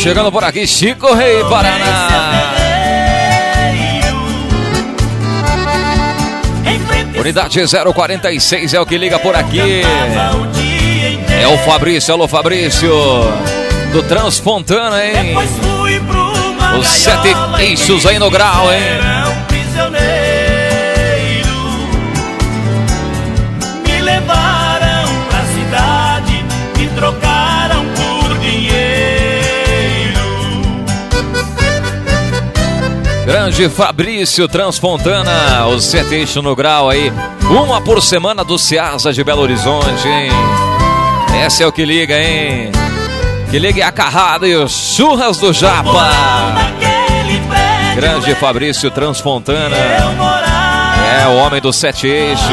Chegando por aqui, Chico Rei, Paraná. Unidade 046 é o que liga por aqui. É o Fabrício, alô Fabrício, do Transfontana, hein? Os 7 eixos aí no grau, hein? Me levaram pra cidade, me trocaram por dinheiro. Grande Fabrício, Transfontana, os 7 eixos no grau aí. Uma por semana do Ceasa de Belo Horizonte, hein? Essa é o que liga, hein? Que liga é a Carrada e os Churras do Japa. Grande Fabrício, Transfontana. É o homem dos 7 eixos.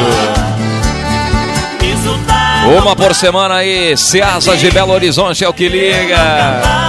Uma por semana aí, Ceasa de Belo Horizonte é o que liga.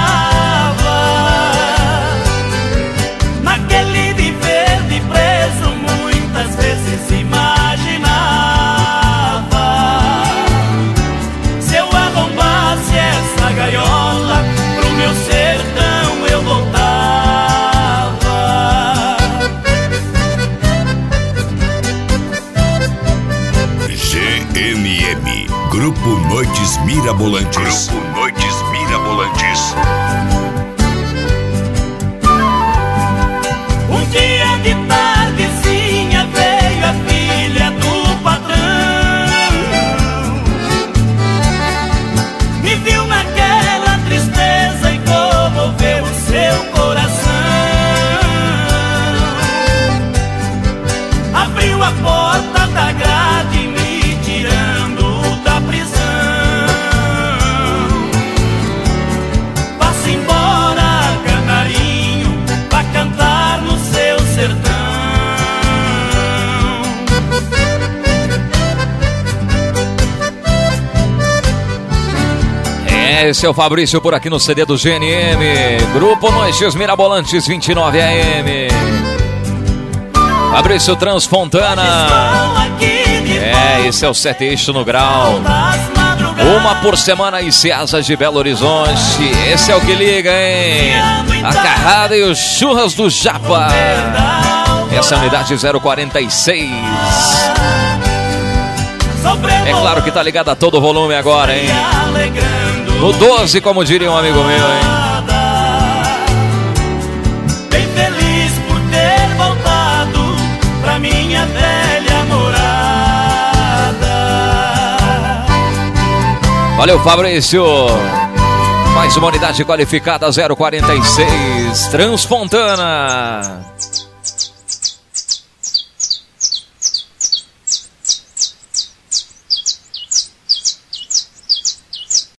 Grupo Noites Mirabolantes. Grupo Noites Mirabolantes. Um dia de tardezinha veio a filha do patrão. Me viu naquela tristeza e comoveu o seu coração. Abriu a porta da grade me tirando da prisão. Vá-se embora, canarinho, vá cantar no seu sertão. Esse é o Fabrício por aqui no CD do GNM. Grupo Noites Mirabolantes 29 AM. Fabrício Transfontana. Esse é o 7 eixo no grau. Uma por semana em Ceasa de Belo Horizonte. Esse é o que liga, hein? A Carrada e os Churras do Japa. Essa é a unidade 046. É claro que tá ligado a todo volume agora, hein? No 12, como diria um amigo meu, hein? Bem feliz por ter voltado pra minha velha morada. Valeu, Fabrício. Mais uma unidade qualificada 046. Transfontana.